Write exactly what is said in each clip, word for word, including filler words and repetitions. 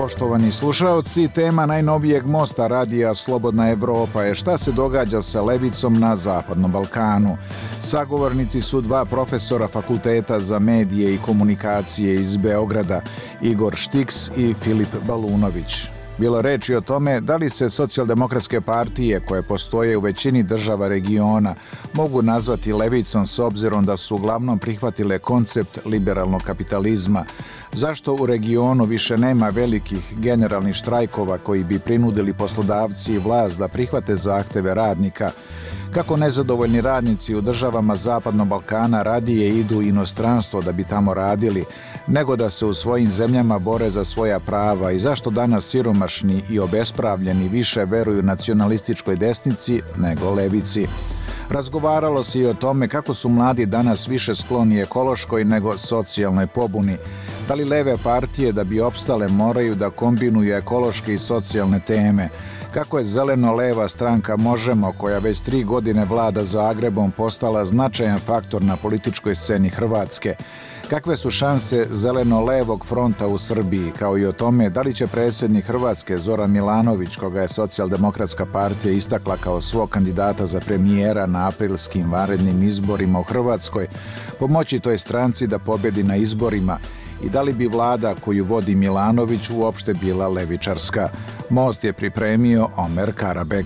Poštovani slušaoci, tema najnovijeg mosta radija Slobodna Evropa je šta se događa sa levicom na Zapadnom Balkanu. Sagovornici su dva profesora Fakulteta za medije i komunikacije iz Beograda, Igor Štiks i Filip Balunović. Bilo reči o tome da li se socijaldemokratske partije koje postoje u većini država regiona mogu nazvati levicom s obzirom da su uglavnom prihvatile koncept liberalnog kapitalizma. Zašto u regionu više nema velikih generalnih štrajkova koji bi prinudili poslodavci i vlast da prihvate zahteve radnika? Kako nezadovoljni radnici u državama Zapadnog Balkana radije idu u inostranstvo da bi tamo radili, nego da se u svojim zemljama bore za svoja prava i zašto danas siromašni i obespravljeni više veruju nacionalističkoj desnici nego levici? Razgovaralo se i o tome kako su mladi danas više skloni ekološkoj nego socijalnoj pobuni. Da li leve partije da bi opstale moraju da kombinuju ekološke i socijalne teme? Kako je zeleno-leva stranka Možemo, koja već tri godine vlada Zagrebom, postala značajan faktor na političkoj sceni Hrvatske? Kakve su šanse zeleno-levog fronta u Srbiji, kao i o tome da li će predsjednik Hrvatske Zoran Milanović, koga je Socijaldemokratska partija istakla kao svog kandidata za premijera na aprilskim vanrednim izborima u Hrvatskoj, pomoći toj stranci da pobjedi na izborima, i da li bi vlada koju vodi Milanović uopšte bila levičarska? Most je pripremio Omer Karabeg.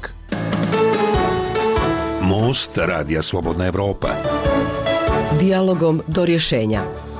Most radija Slobodna Evropa. Dijalogom do rješenja.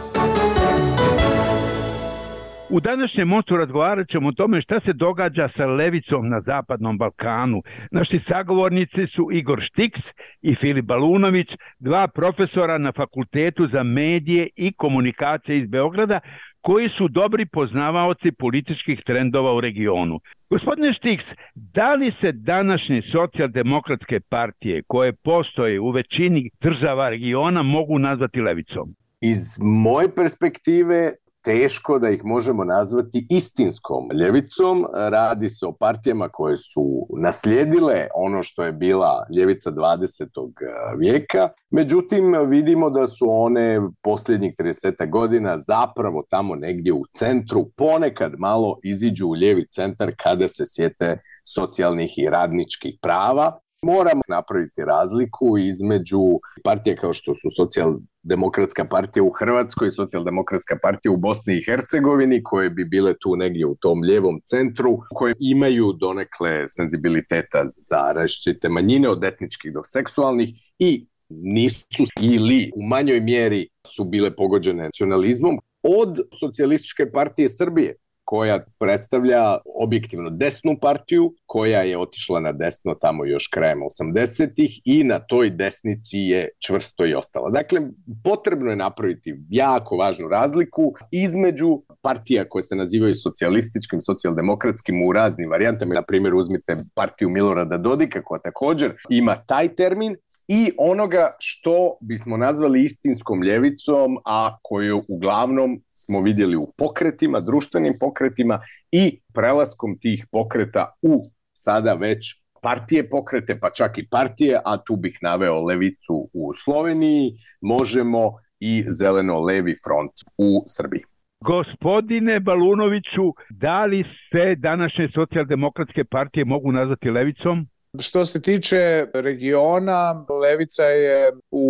U današnjem mostu razgovarat ćemo o tome šta se događa sa levicom na Zapadnom Balkanu. Naši sagovornici su Igor Štiks i Filip Balunović, dva profesora na Fakultetu za medije i komunikacije iz Beograda, koji su dobri poznavaoci političkih trendova u regionu. Gospodine Štiks, da li se današnje socijaldemokratske partije koje postoje u većini država regiona mogu nazvati levicom? Iz moje perspektive teško da ih možemo nazvati istinskom ljevicom. Radi se o partijama koje su naslijedile ono što je bila ljevica dvadesetog vijeka. Međutim, vidimo da su one posljednjih trideset godina zapravo tamo negdje u centru, ponekad malo iziđu u lijevi centar kada se sjete socijalnih i radničkih prava. Moramo napraviti razliku između partije kao što su Socijaldemokratska partija u Hrvatskoj i Socijaldemokratska partija u Bosni i Hercegovini, koje bi bile tu negdje u tom lijevom centru, koje imaju donekle senzibiliteta za različite manjine, od etničkih do seksualnih, i nisu ili u manjoj mjeri su bile pogođene nacionalizmom. Od Socijalističke partije Srbije, koja predstavlja objektivno desnu partiju, koja je otišla na desno tamo još krajem osamdesetih i na toj desnici je čvrsto i ostala. Dakle, potrebno je napraviti jako važnu razliku između partija koje se nazivaju socijalističkim, socijaldemokratskim u raznim varijantama. Na primjer, uzmite partiju Milorada Dodika, koja također ima taj termin, i onoga što bismo nazvali istinskom ljevicom, a koju uglavnom smo vidjeli u pokretima, društvenim pokretima i prelaskom tih pokreta u sada već partije pokrete, pa čak i partije, a tu bih naveo levicu u Sloveniji, Možemo i zeleno-levi front u Srbiji. Gospodine Balunoviću, da li se današnje socijaldemokratske partije mogu nazvati levicom? Što se tiče regiona, levica je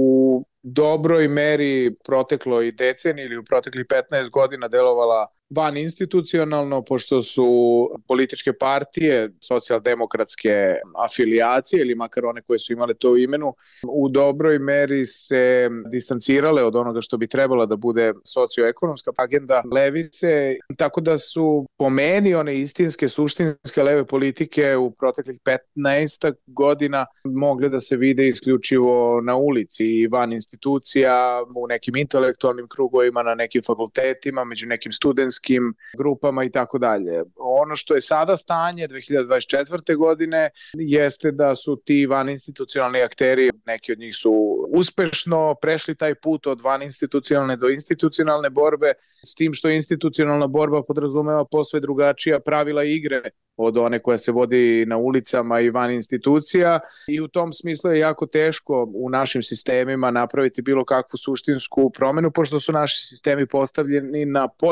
u dobroj meri protekloj deceniji ili u proteklih petnaest godina delovala van institucionalno, pošto su političke partije socijaldemokratske afilijacije, ili makar one koje su imale to u imenu, u dobroj meri se distancirale od onoga što bi trebala da bude socioekonomska agenda levice, tako da su po meni one istinske, suštinske leve politike u proteklih petnaest godina mogle da se vide isključivo na ulici i van institucija, u nekim intelektualnim krugovima, na nekim fakultetima, među nekim studentskim grupama i tako dalje. Ono što je sada stanje dve hiljade dvadeset četvrte godine jeste da su ti vaninstitucionalni akteri, neki od njih su uspešno prešli taj put od vaninstitucionalne do institucionalne borbe, s tim što institucionalna borba podrazumeva posve drugačija pravila igre od one koja se vodi na ulicama i van institucija, i u tom smislu je jako teško u našim sistemima napraviti bilo kakvu suštinsku promenu, pošto su naši sistemi postavljeni na potpuno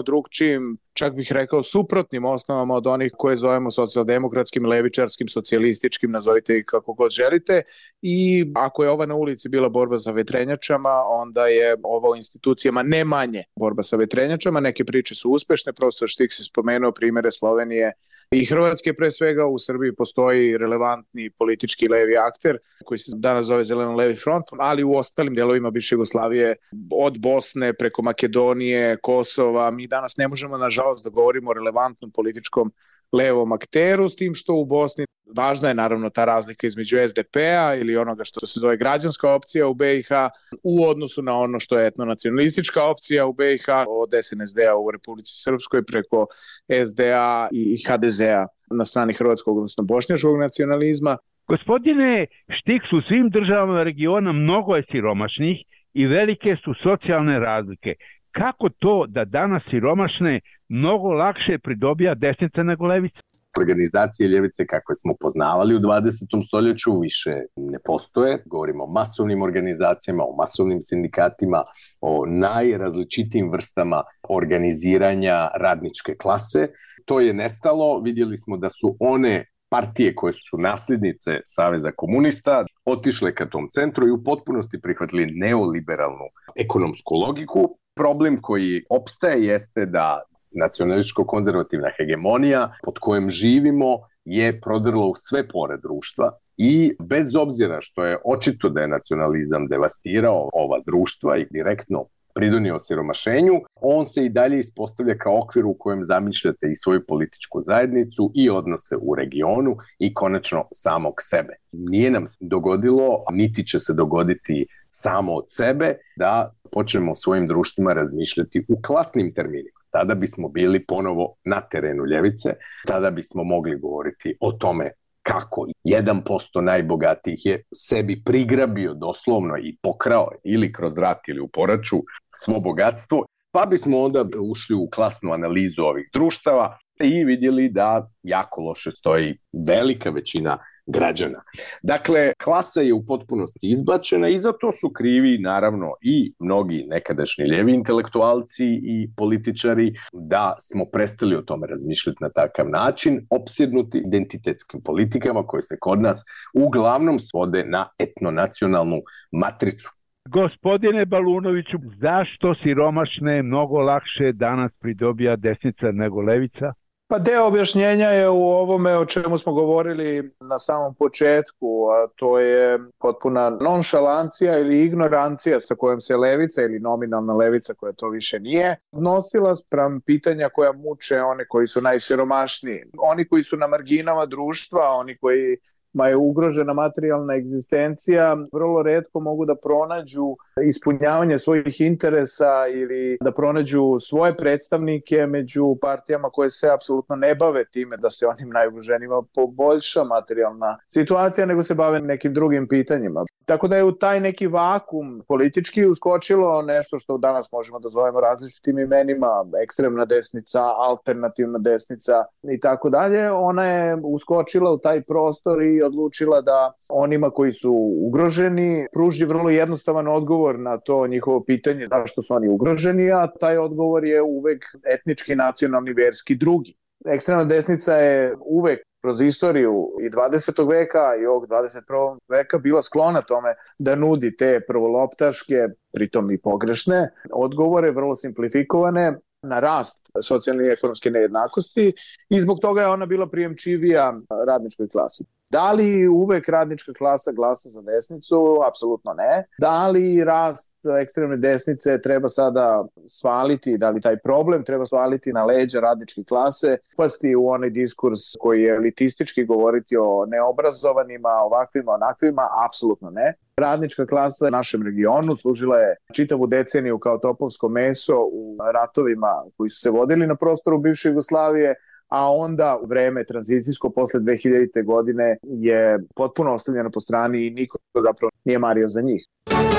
drugčijim, čak bih rekao suprotnim osnovama od onih koje zovemo socijaldemokratskim, levičarskim, socijalističkim, nazovite ih kako god želite. I ako je ova na ulici bila borba sa vetrenjačama, onda je ova u institucijama ne manje borba sa vetrenjačama. Neke priče su uspešne, profesor Štiks je spomenuo primere Slovenije i Hrvatske pre svega. U Srbiji postoji relevantni politički levi akter koji se danas zove Zeleno-levi front, ali u ostalim delovima bivše Jugoslavije, od Bosne preko Makedonije, Kosova, mi danas ne možemo nažalost da govorimo o relevantnom političkom levom akteru, s tim što u Bosni važna je naravno ta razlika između es de pe-a ili onoga što se zove građanska opcija u be i ha u odnosu na ono što je etnonacionalistička opcija u be i ha, od es en es de-a u Republici Srpskoj preko es de a i ha de ze-a na strani hrvatskog, odnosno bošnjačkog nacionalizma. Gospodine Štiks, u svim državama regiona mnogo je siromašnih i velike su socijalne razlike. Kako to da danas siromašne mnogo lakše pridobija desnica nego levica? Organizacije ljevice kakve smo poznavali u dvadesetom stoljeću više ne postoje. Govorimo o masovnim organizacijama, o masovnim sindikatima, o najrazličitijim vrstama organiziranja radničke klase. To je nestalo. Vidjeli smo da su one partije koje su nasljednice Saveza komunista otišle ka tom centru i u potpunosti prihvatili neoliberalnu ekonomsku logiku. Problem koji opstaje jeste da nacionalističko-konzervativna hegemonija pod kojom živimo je prodrla u sve pore društva i bez obzira što je očito da je nacionalizam devastirao ova društva i direktno pridonio siromašenju, on se i dalje ispostavlja kao okvir u kojem zamišljate i svoju političku zajednicu i odnose u regionu i konačno samog sebe. Nije nam se dogodilo, niti će se dogoditi samo od sebe, da počnemo svojim društvima razmišljati u klasnim terminima. Tada bismo bili ponovo na terenu ljevice, tada bismo mogli govoriti o tome kako jedan posto najbogatijih je sebi prigrabio doslovno i pokrao ili kroz rat ili u poraču svo bogatstvo, pa bismo onda ušli u klasnu analizu ovih društava i vidjeli da jako loše stoji velika većina građana. Dakle, klasa je u potpunosti izbačena i za to su krivi naravno i mnogi nekadašnji lijevi intelektualci i političari, da smo prestali o tome razmišljati na takav način, opsjednuti identitetskim politikama koje se kod nas uglavnom svode na etnonacionalnu matricu. Gospodine Balunoviću, zašto siromašne mnogo lakše danas pridobija desnica nego levica? Pa deo objašnjenja je u ovome o čemu smo govorili na samom početku, a to je potpuna nonšalancija ili ignorancija sa kojom se levica ili nominalna levica, koja to više nije, odnosila spram pitanja koja muče one koji su najsiromašniji. Oni koji su na marginama društva, oni koji ma je ugrožena materijalna egzistencija, vrlo retko mogu da pronađu ispunjavanje svojih interesa ili da pronađu svoje predstavnike među partijama koje se apsolutno ne bave time da se onim najugroženima poboljša materijalna situacija, nego se bave nekim drugim pitanjima. Tako da je u taj neki vakum politički uskočilo nešto što danas možemo da zovemo različitim imenima, ekstremna desnica, alternativna desnica i tako dalje. Ona je uskočila u taj prostor i odlučila da onima koji su ugroženi pruži vrlo jednostavan odgovor na to njihovo pitanje zašto su oni ugroženi, a taj odgovor je uvek etnički, nacionalni, verski, drugi. Ekstremna desnica je uvek kroz istoriju i dvadesetog veka i ovog dvadeset prvog veka bila sklona tome da nudi te prvoloptaške, pritom i pogrešne odgovore, vrlo simplifikovane, na rast socijalne i ekonomske nejednakosti i zbog toga je ona bila prijemčivija radničkoj klasi. Da li uvek radnička klasa glasa za desnicu? Apsolutno ne. Da li rast ekstremne desnice treba sada svaliti, da li taj problem treba svaliti na leđa radničke klase, upasti u onaj diskurs koji je elitistički, govoriti o neobrazovanima, ovakvima, onakvima? Apsolutno ne. Radnička klasa u našem regionu služila je čitavu deceniju kao topovsko meso u ratovima koji su se vodili na prostoru bivše Jugoslavije, a onda u vreme tranzicijsko posle dve hiljadite. godine je potpuno ostavljeno po strani i niko zapravo nije mario za njih.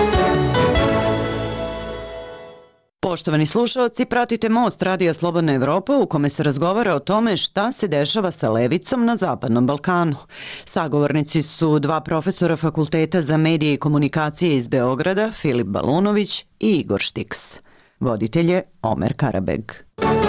Poštovani slušalci, pratite Most Radija Slobodna Evropa u kome se razgovara o tome šta se dešava sa levicom na Zapadnom Balkanu. Sagovornici su dva profesora Fakulteta za medije i komunikacije iz Beograda, Filip Balunović i Igor Štiks. Voditelj je Omer Karabeg.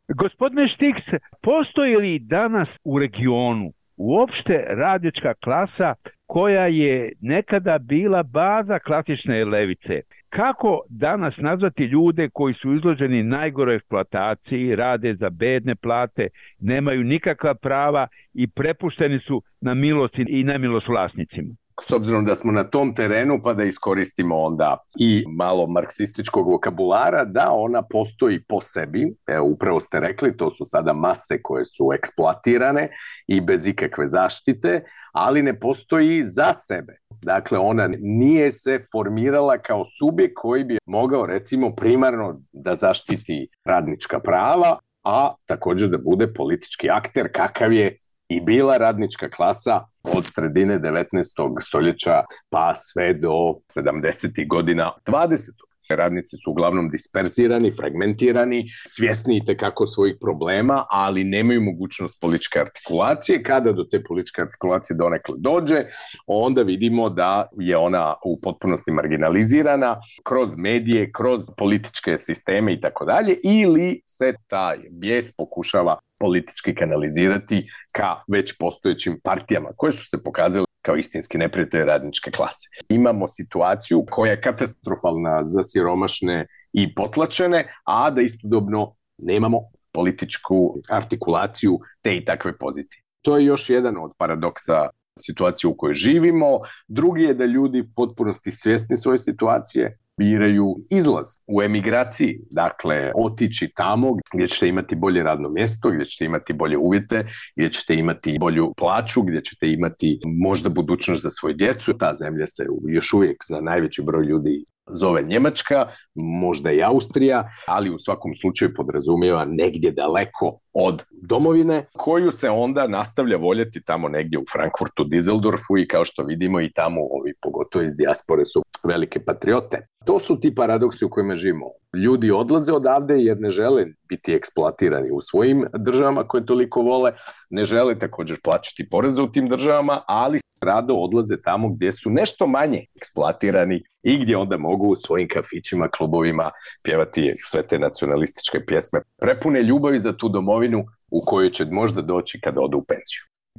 Gospodine Štiks, postoji li danas u regionu uopšte radnička klasa koja je nekada bila baza klasične levice? Kako danas nazvati ljude koji su izloženi najgoroj eksploataciji, rade za bedne plate, nemaju nikakva prava i prepušteni su na milost i nemilost vlasnicima? S obzirom da smo na tom terenu, pa da iskoristimo onda i malo marksističkog vokabulara, da ona postoji po sebi, evo, upravo ste rekli, to su sada mase koje su eksploatirane i bez ikakve zaštite, ali ne postoji za sebe. Dakle, ona nije se formirala kao subjekt koji bi mogao, recimo, primarno da zaštiti radnička prava, a također da bude politički akter kakav je i bila radnička klasa od sredine devetnaestog stoljeća pa sve do sedamdesetih godina dvadesetog Radnici su uglavnom disperzirani, fragmentirani, svjesni itekako svojih problema, ali nemaju mogućnost političke artikulacije. Kada do te političke artikulacije donekle dođe, onda vidimo da je ona u potpunosti marginalizirana kroz medije, kroz političke sisteme i tako dalje, ili se taj bijes pokušava politički kanalizirati ka već postojećim partijama koje su se pokazale kao istinski neprijatelji radničke klase. Imamo situaciju koja je katastrofalna za siromašne i potlačene, a da istodobno nemamo političku artikulaciju te i takve pozicije. To je još jedan od paradoksa situacije u kojoj živimo. Drugi je da ljudi potpunosti svjesni svoje situacije biraju izlaz u emigraciji, dakle otići tamo gdje ćete imati bolje radno mjesto, gdje ćete imati bolje uvjete, gdje ćete imati bolju plaću, gdje ćete imati možda budućnost za svoju djecu. Ta zemlja se još uvijek za najveći broj ljudi zove Njemačka, možda i Austrija, ali u svakom slučaju podrazumijeva negdje daleko od domovine, koju se onda nastavlja voljeti tamo negdje u Frankfurtu, Düsseldorfu, i kao što vidimo i tamo ovi, pogotovo iz dijaspore, su velike patriote. To su ti paradoksi u kojima živimo. Ljudi odlaze odavde jer ne žele biti eksploatirani u svojim državama koje toliko vole, ne žele također plaćati poreze u tim državama, ali rado odlaze tamo gdje su nešto manje eksploatirani i gdje onda mogu u svojim kafićima, klubovima pjevati sve te nacionalističke pjesme prepune ljubavi za tu domovinu u kojoj će možda doći kada odu u penziju.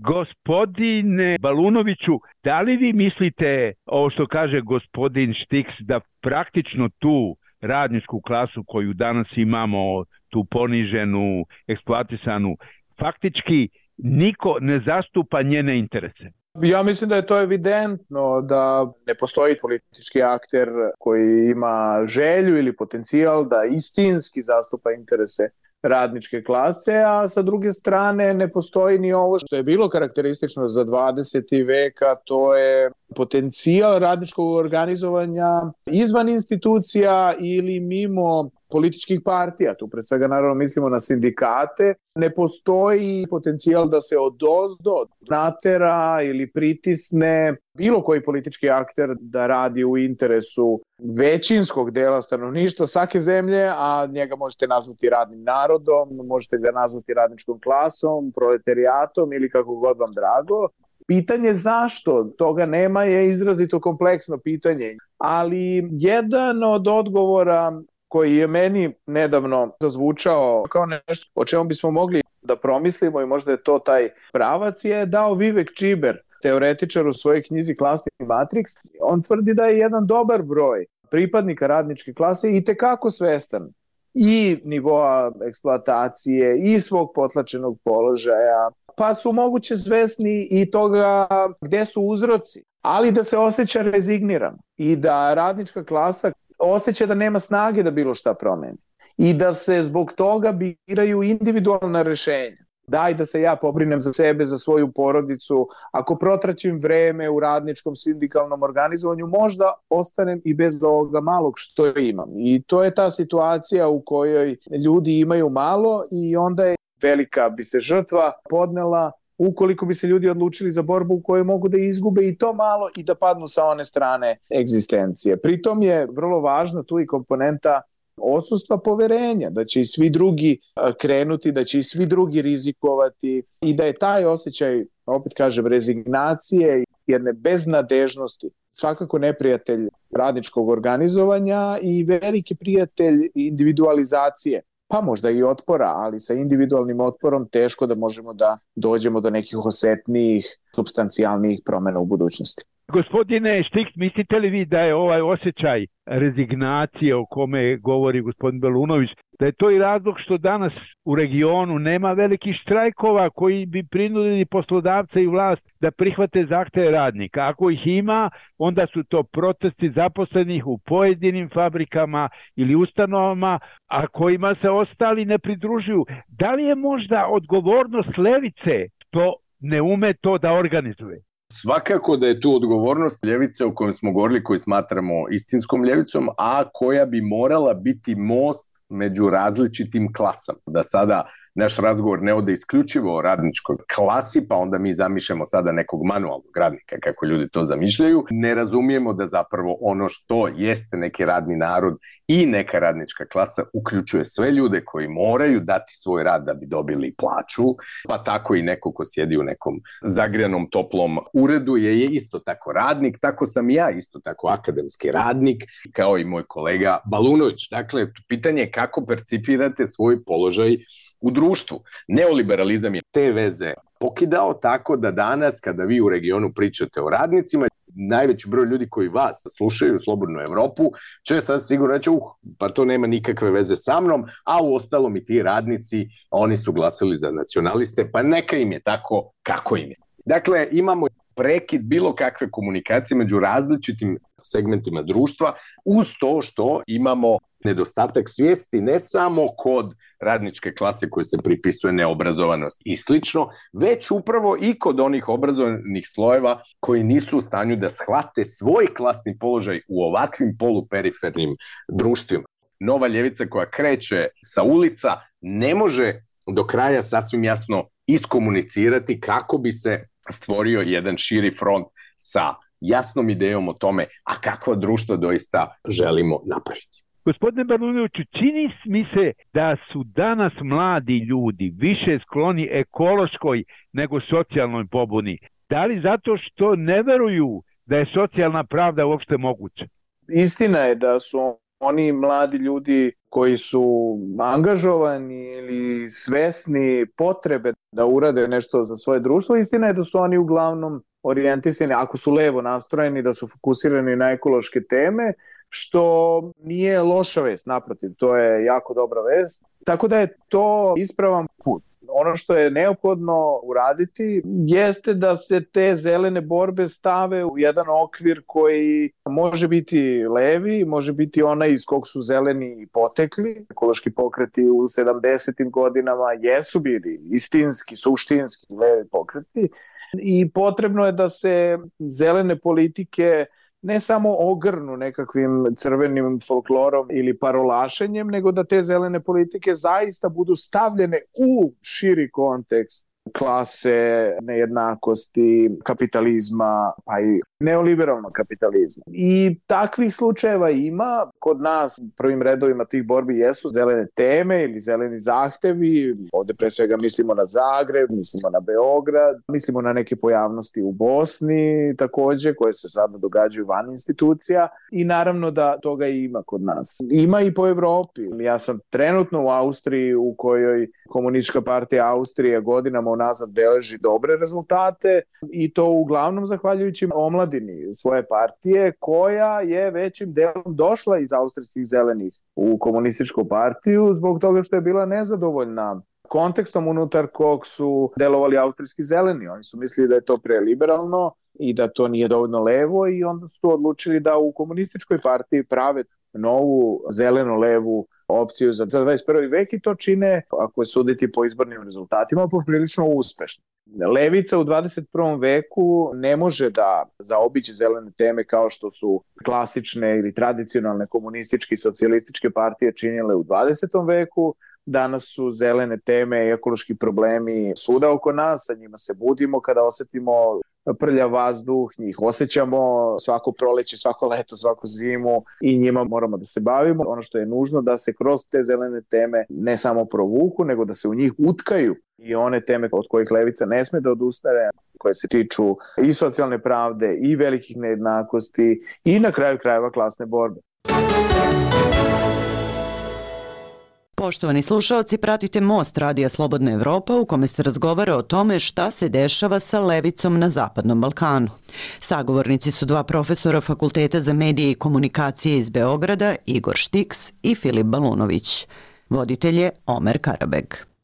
Gospodine Balunoviću, da li vi mislite, ovo što kaže gospodin Štiks, da praktično tu radničku klasu koju danas imamo, tu poniženu, eksploatisanu, faktički niko ne zastupa njene interese? Ja mislim da je to evidentno, da ne postoji politički akter koji ima želju ili potencijal da istinski zastupa interese radničke klase, a sa druge strane ne postoji ni ovo što je bilo karakteristično za dvadeseti vek, a to je potencijal radničkog organizovanja izvan institucija ili mimo političkih partija. Tu pre svega naravno mislimo na sindikate. Ne postoji potencijal da se odozdo natera ili pritisne bilo koji politički akter da radi u interesu većinskog dela stanovništva svake zemlje, a njega možete nazvati radnim narodom, možete ga nazvati radničkom klasom, proletarijatom ili kako god vam drago. Pitanje zašto toga nema je izrazito kompleksno pitanje, ali jedan od odgovora koji je meni nedavno zazvučao kao nešto o čemu bismo mogli da promislimo i možda je to taj pravac, je dao Vivek Čiber, teoretičar u svojoj knjizi Klasni matriks. On tvrdi da je jedan dobar broj pripadnika radničke klase itekako svestan i nivoa eksploatacije i svog potlačenog položaja, pa su moguće svesni i toga gde su uzroci, ali da se osjeća rezignirano i da radnička klasa osjeća da nema snage da bilo šta promeni i da se zbog toga biraju individualna rešenja. Daj da se ja pobrinem za sebe, za svoju porodicu, ako protraćim vreme u radničkom sindikalnom organizovanju, možda ostanem i bez ovoga malog što imam. I to je ta situacija u kojoj ljudi imaju malo i onda je velika bi se žrtva podnela ukoliko bi se ljudi odlučili za borbu u kojoj mogu da izgube i to malo i da padnu sa one strane egzistencije. Pritom je vrlo važna tu i komponenta odsustva poverenja, da će i svi drugi krenuti, da će i svi drugi rizikovati i da je taj osjećaj, opet kažem, rezignacije, jedne beznadežnosti, svakako neprijatelj radničkog organizovanja i veliki prijatelj individualizacije pa možda i otpora, ali sa individualnim otporom teško da možemo da dođemo do nekih osetnijih, supstancijalnijih promjena u budućnosti. Gospodine Štiks, mislite li vi da je ovaj osjećaj rezignacije o kome govori gospodin Belunović, da je to i razlog što danas u regionu nema velikih štrajkova koji bi prinudili poslodavce i vlast da prihvate zahteve radnika? Ako ih ima, onda su to protesti zaposlenih u pojedinim fabrikama ili ustanovama, a kojima se ostali ne pridružuju. Da li je možda odgovornost levice što ne ume to da organizuje? Svakako da je tu odgovornost ljevice o kojoj smo govorili, koju smatramo istinskom ljevicom, a koja bi morala biti most među različitim klasama. Da sada naš razgovor ne ode isključivo o radničkoj klasi, pa onda mi zamišljamo sada nekog manualnog radnika, kako ljudi to zamišljaju. Ne razumijemo da zapravo ono što jeste neki radni narod i neka radnička klasa uključuje sve ljude koji moraju dati svoj rad da bi dobili plaću, pa tako i neko ko sjedi u nekom zagrijanom toplom uredu je, je isto tako radnik, tako sam i ja isto tako akademski radnik, kao i moj kolega Balunović. Dakle, pitanje je kako percipirate svoj položaj u društvu. Neoliberalizam je te veze pokidao tako da danas kada vi u regionu pričate o radnicima, najveći broj ljudi koji vas slušaju, Slobodnu Evropu, će sad sigurno reći, uh, pa to nema nikakve veze sa mnom, a u ostalom i ti radnici, oni su glasali za nacionaliste, pa neka im je tako kako im je. Dakle, imamo prekid bilo kakve komunikacije među različitim segmentima društva, uz to što imamo nedostatak svijesti ne samo kod radničke klase koje se pripisuje neobrazovanost i slično, već upravo i kod onih obrazovanih slojeva koji nisu u stanju da shvate svoj klasni položaj u ovakvim poluperifernim društvima. Nova ljevica koja kreće sa ulica ne može do kraja sasvim jasno iskomunicirati kako bi se stvorio jedan širi front sa jasnom idejom o tome, a kakva društva doista želimo napraviti. Gospodine Balunoviću, čini mi se da su danas mladi ljudi više skloni ekološkoj nego socijalnoj pobuni. Da li zato što ne veruju da je socijalna pravda uopšte moguća? Istina je da su oni mladi ljudi koji su angažovani ili svesni potrebe da urade nešto za svoje društvo, istina je da su oni uglavnom orijentisani, ako su levo nastrojeni, da su fokusirani na ekološke teme, što nije loša vest, naprotiv, to je jako dobra vest. Tako da je to ispravan put. Ono što je neophodno uraditi jeste da se te zelene borbe stave u jedan okvir koji može biti levi, može biti onaj iz kog su zeleni potekli. Ekološki pokreti u sedamdesetim godinama jesu bili istinski, suštinski levi pokreti i potrebno je da se zelene politike ne samo ogrnu nekakvim crvenim folklorom ili parolašenjem, nego da te zelene politike zaista budu stavljene u širi kontekst klase, nejednakosti, kapitalizma, pa i neoliberalnog kapitalizma. I takvih slučajeva ima. Kod nas u prvim redovima tih borbi jesu zelene teme ili zeleni zahtevi. Ovde pre svega mislimo na Zagreb, mislimo na Beograd, mislimo na neke pojavnosti u Bosni takođe, koje se sada događaju van institucija i naravno da toga ima kod nas. Ima i po Evropi. Ja sam trenutno u Austriji u kojoj Komunistička partija Austrije godinama unazad beleži dobre rezultate i to uglavnom zahvaljujući omladini svoje partije koja je većim delom došla iz austrijskih zelenih u komunističku partiju zbog toga što je bila nezadovoljna kontekstom unutar kog su delovali austrijski zeleni. Oni su mislili da je to preliberalno i da to nije dovoljno levo i onda su odlučili da u komunističkoj partiji prave novu zeleno-levu opciju za dvadeset prvi vek i to čine, ako je suditi po izbornim rezultatima, poprilično uspešno. Levica u dvadeset prvom veku ne može da zaobići zelene teme kao što su klasične ili tradicionalne komunističke i socijalističke partije činile u dvadesetom veku. Danas su zelene teme i ekološki problemi svuda oko nas, sa njima se budimo kada osetimo prljav vazduh, njih osjećamo svako proleće, svako leto, svaku zimu i njima moramo da se bavimo. Ono što je nužno da se kroz te zelene teme ne samo provuku, nego da se u njih utkaju i one teme od kojih levica ne sme da odustane, koje se tiču i socijalne pravde i velikih nejednakosti i na kraju krajeva klasne borbe. Poštovani slušaoci, pratite Most Radija Slobodna Evropa u kome se razgovara o tome šta se dešava sa levicom na Zapadnom Balkanu. Sagovornici su dva profesora Fakulteta za medije i komunikacije iz Beograda, Igor Štiks i Filip Balunović. Voditelj je Omer Karabeg.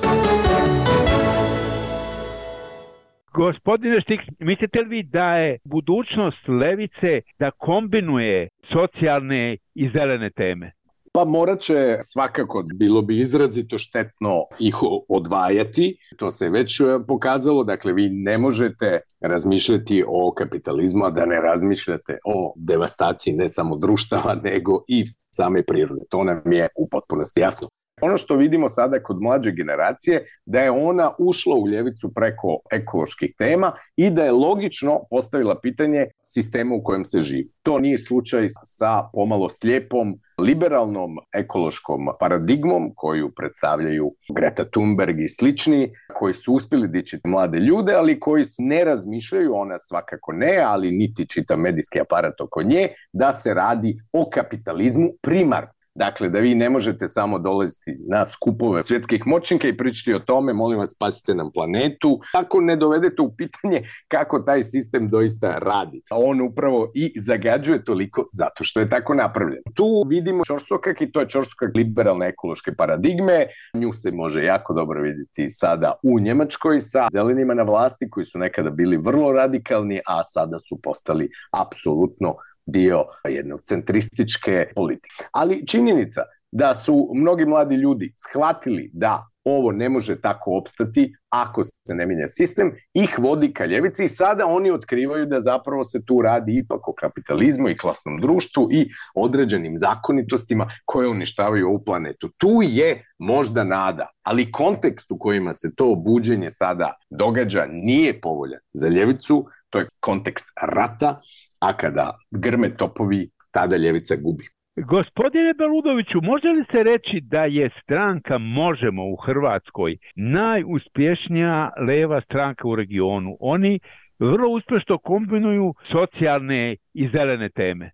Gospodine Štiks, mislite li vi da je budućnost levice da kombinuje socijalne i zelene teme? Pa morat će svakako, bilo bi izrazito štetno ih odvajati, to se već pokazalo, dakle vi ne možete razmišljati o kapitalizmu, a da ne razmišljate o devastaciji ne samo društava, nego i same prirode, to nam je u potpunosti jasno. Ono što vidimo sada kod mlađe generacije, da je ona ušla u ljevicu preko ekoloških tema i da je logično postavila pitanje sistema u kojem se živi. To nije slučaj sa pomalo slijepom, liberalnom ekološkom paradigmom koju predstavljaju Greta Thunberg i slični, koji su uspjeli dići mlade ljude, ali koji ne razmišljaju, ona svakako ne, ali niti čita medijski aparat oko nje, da se radi o kapitalizmu primarno. Dakle, da vi ne možete samo dolaziti na skupove svjetskih moćnika i pričati o tome, molim vas, spasite nam planetu, ako ne dovedete u pitanje kako taj sistem doista radi. On upravo i zagađuje toliko zato što je tako napravljen. Tu vidimo ćorsokak i to je ćorsokak liberalne ekološke paradigme. Nju se može jako dobro vidjeti sada u Njemačkoj sa zelenima na vlasti koji su nekada bili vrlo radikalni, a sada su postali apsolutno dio jedne centrističke politike. Ali činjenica da su mnogi mladi ljudi shvatili da ovo ne može tako opstati ako se ne mijenja sistem, ih vodi ka ljevici i sada oni otkrivaju da zapravo se tu radi ipak o kapitalizmu i klasnom društvu i određenim zakonitostima koje uništavaju ovu planetu. Tu je možda nada, ali kontekst u kojima se to buđenje sada događa nije povoljan za ljevicu, to je kontekst rata, a kada grme topovi, tada ljevica gubi. Gospodine Balunoviću, može li se reći da je stranka Možemo u Hrvatskoj najuspješnija leva stranka u regionu? Oni vrlo uspješno kombinuju socijalne i zelene teme.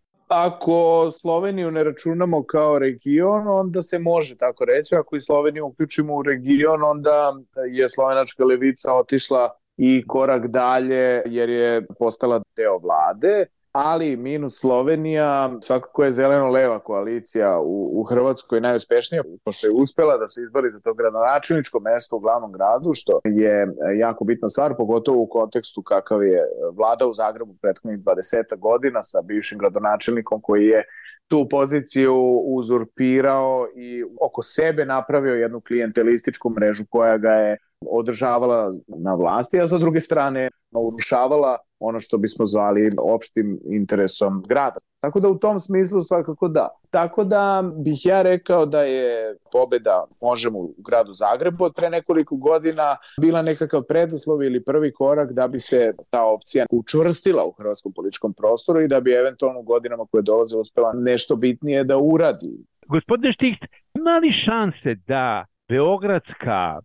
Ako Sloveniju ne računamo kao region, onda se može tako reći. Ako i Sloveniju uključimo u region, onda je slovenačka levica otišla i korak dalje jer je postala deo vlade. Ali minus Slovenija, svakako je zeleno-leva koalicija u, u Hrvatskoj najuspješnija, pošto je uspjela da se izbori za to gradonačelničko mesto u glavnom gradu, što je jako bitna stvar, pogotovo u kontekstu kakav je vlada u Zagrebu prethodnih dvadeset godina sa bivšim gradonačelnikom koji je tu poziciju uzurpirao i oko sebe napravio jednu klijentelističku mrežu koja ga je održavala na vlasti, a sa druge strane urušavala ono što bismo zvali opštim interesom grada. Tako da u tom smislu svakako da. Tako da bih ja rekao da je pobjeda Možemo u gradu Zagrebu od pre nekoliko godina bila nekakav preduslov ili prvi korak da bi se ta opcija učvrstila u hrvatskom političkom prostoru i da bi eventualno u godinama koje dolaze uspela nešto bitnije da uradi. Gospodine Štiks, ima li šanse da beogradska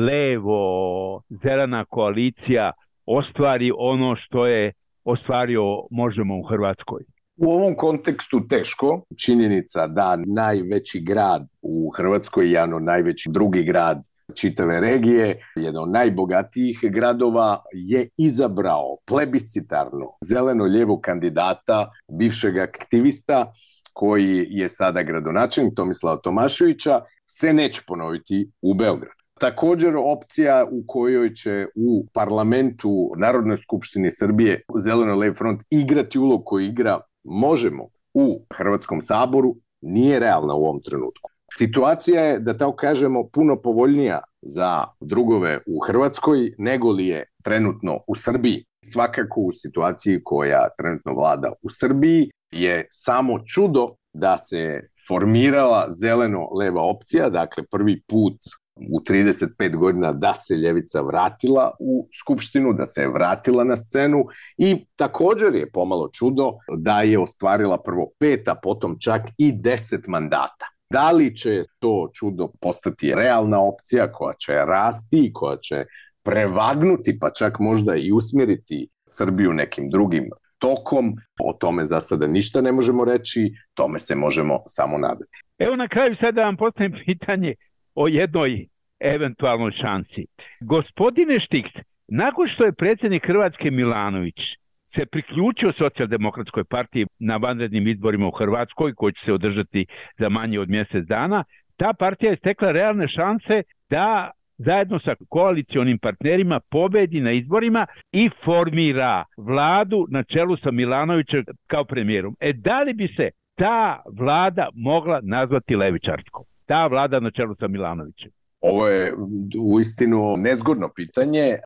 levo-zelena koalicija ostvari ono što je ostvario Možemo u Hrvatskoj? U ovom kontekstu teško. Činjenica da najveći grad u Hrvatskoj, jedan od najvećih drugi grad čitave regije, jedan od najbogatijih gradova, je izabrao plebiscitarno zeleno-lijevo kandidata, bivšeg aktivista, koji je sada gradonačelnik Tomislava Tomaševića, se neće ponoviti u Beogradu. Također opcija u kojoj će u parlamentu Narodnoj skupštini Srbije Zeleno-lev front igrati ulog koji igra Možemo u Hrvatskom saboru nije realna u ovom trenutku. Situacija je, da tako kažemo, puno povoljnija za drugove u Hrvatskoj nego li je trenutno u Srbiji. Svakako u situaciji koja trenutno vlada u Srbiji je samo čudo da se formirala zeleno-leva opcija, dakle prvi put u trideset pet godina da se ljevica vratila u skupštinu, da se je vratila na scenu i također je pomalo čudo da je ostvarila prvo pet, a potom čak i deset mandata. Da li će to čudo postati realna opcija koja će rasti, koja će prevagnuti pa čak možda i usmjeriti Srbiju nekim drugim tokom, o tome za sada ništa ne možemo reći, tome se možemo samo nadati. Evo na kraju sada vam postavim pitanje, o jednoj eventualnoj šansi. Gospodine Štiks, nakon što je predsjednik Hrvatske Milanović se priključio Socijaldemokratskoj partiji na vanrednim izborima u Hrvatskoj, koji će se održati za manje od mjesec dana, ta partija je stekla realne šanse da zajedno sa koalicionim partnerima pobedi na izborima i formira vladu na čelu sa Milanovićem kao premijerom. E da li bi se ta vlada mogla nazvati levičarskom? Ta vlada na čelu sa Milanovićem. Ovo je uistinu nezgodno pitanje.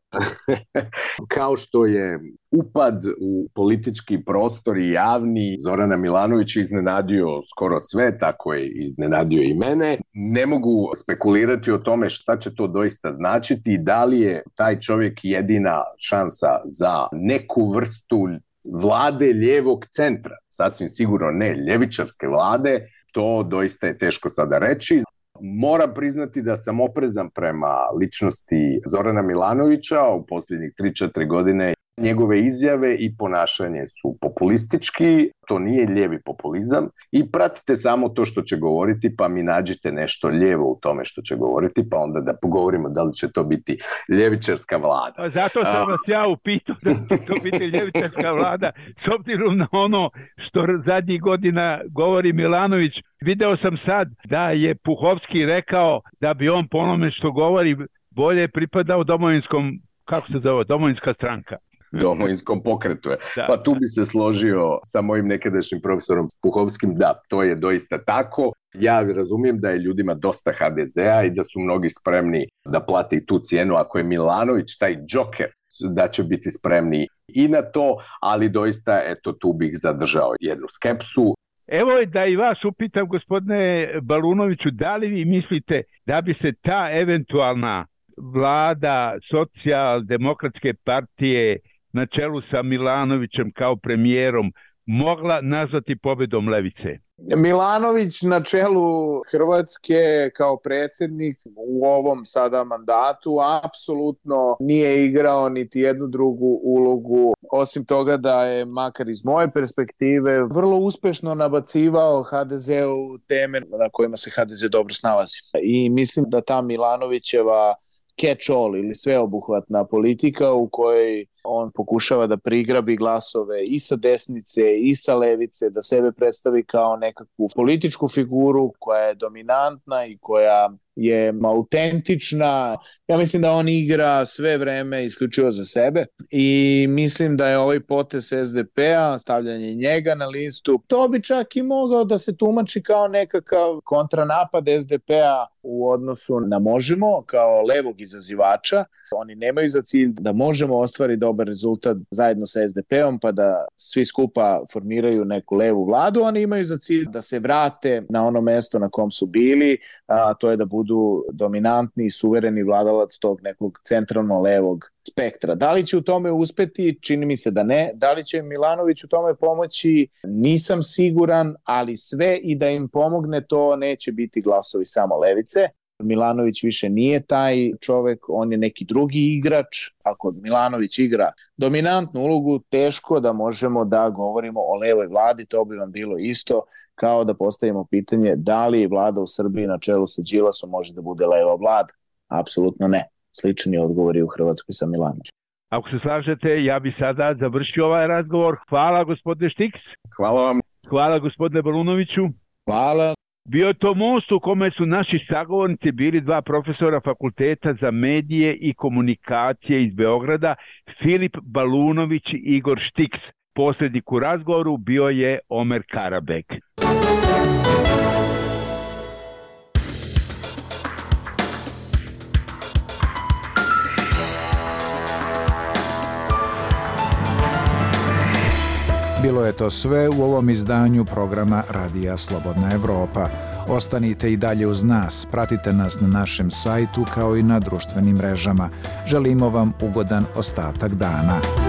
Kao što je upad u politički prostor i javni Zorana Milanovića iznenadio skoro sve, tako je iznenadio i mene. Ne mogu spekulirati o tome šta će to doista značiti i da li je taj čovjek jedina šansa za neku vrstu vlade lijevog centra. Sasvim sigurno ne ljevičarske vlade, to doista je teško sada reći. Moram priznati da sam oprezan prema ličnosti Zorana Milanovića u posljednjih tri četiri godine. Njegove izjave i ponašanje su populistički, to nije lijevi populizam i pratite samo to što će govoriti pa mi nađite nešto lijevo u tome što će govoriti pa onda da pogovorimo da li će to biti ljevičarska vlada. Zato sam vas ja upitao da će to biti ljevičarska vlada s obzirom na ono što zadnjih godina govori Milanović. Video sam sad da je Puhovski rekao da bi on po onome što govori bolje pripadao domovinskom, kako se zove, domovinska stranka. Domovinskom pokretu je. Da. Pa tu bi se složio sa mojim nekadašnjim profesorom Puhovskim, da, to je doista tako. Ja razumijem da je ljudima dosta ha de zea i da su mnogi spremni da plate i tu cijenu. Ako je Milanović taj džoker, da će biti spremni i na to, ali doista, eto, tu bih zadržao jednu skepsu. Evo je da i vas upitam, gospodine Balunoviću, da li vi mislite da bi se ta eventualna vlada Socijaldemokratske partije na čelu sa Milanovićem kao premijerom mogla nazvati pobjedom levice? Milanović na čelu Hrvatske kao predsjednik u ovom sada mandatu apsolutno nije igrao niti jednu drugu ulogu, osim toga da je, makar iz moje perspektive, vrlo uspešno nabacivao ha de zeu teme na kojima se ha de ze dobro snalazi. I mislim da ta Milanovićeva catch-all ili sveobuhvatna politika u kojoj on pokušava da prigrabi glasove i sa desnice i sa levice, da sebe predstavi kao nekakvu političku figuru koja je dominantna i koja je autentična. Ja mislim da on igra sve vreme isključivo za sebe i mislim da je ovaj potez es de pe-a, stavljanje njega na listu, to bi čak i mogao da se tumači kao nekakav kontranapad es de pe-a u odnosu na Možemo kao levog izazivača. Oni nemaju za cilj da Možemo ostvari dobar rezultat zajedno sa es de pe-om pa da svi skupa formiraju neku levu vladu. Oni imaju za cilj da se vrate na ono mesto na kom su bili, a to je da budu dominantni i suvereni vladalac tog nekog centralno levog spektra. Da li će u tome uspeti? Čini mi se da ne. Da li će Milanović u tome pomoći? Nisam siguran, ali sve i da im pomogne to neće biti glasovi samo levice. Milanović više nije taj čovek, on je neki drugi igrač. Ako Milanović igra dominantnu ulogu, teško da možemo da govorimo o levoj vladi, to bi vam bilo isto kao da postavimo pitanje da li vlada u Srbiji na čelu sa Đilasom može da bude leva vlada. Apsolutno ne. Slični odgovori u Hrvatskoj sa Milanovićem. Ako se slažete, ja bi sada završio ovaj razgovor. Hvala gospodine Štiks. Hvala vam. Hvala gospodine Balunoviću. Hvala. Bio je to most u kome su naši sagovornici bili dva profesora Fakulteta za medije i komunikacije iz Beograda, Filip Balunović i Igor Štiks. Posrednik u razgovoru bio je Omer Karabek. Bilo je to sve u ovom izdanju programa Radija Slobodna Evropa. Ostanite i dalje uz nas, pratite nas na našem sajtu kao i na društvenim mrežama. Želimo vam ugodan ostatak dana.